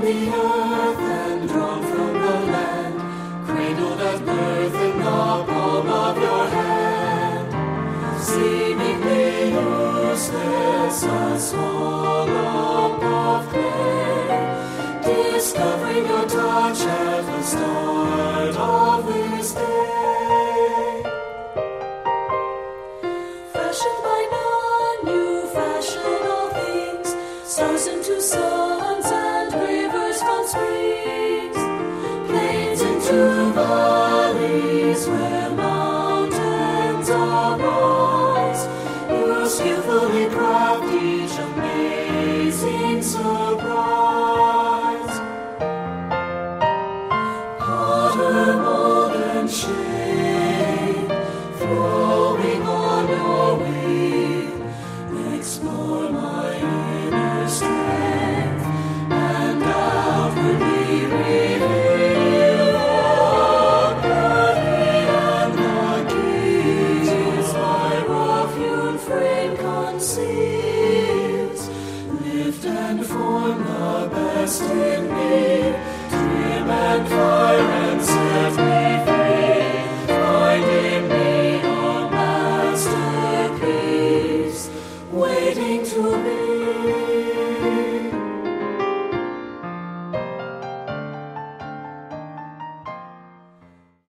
the earth and drawn from the land, cradled at birth in the palm of your hand, seemingly useless, a small lump of clay, discovering your touch at the start of this day. Fashioned by none, you fashion all things, stars into suns and rivers from springs, plains into valleys where mountains arise. You skillfully craft each amazing surprise. Potter, mold, and shape, throwing on your wheel, explore my inner strength and outwardly reveal the beauty and the gaze my rough-hewn frame conceals. Lift and form the best in me, trim and fine.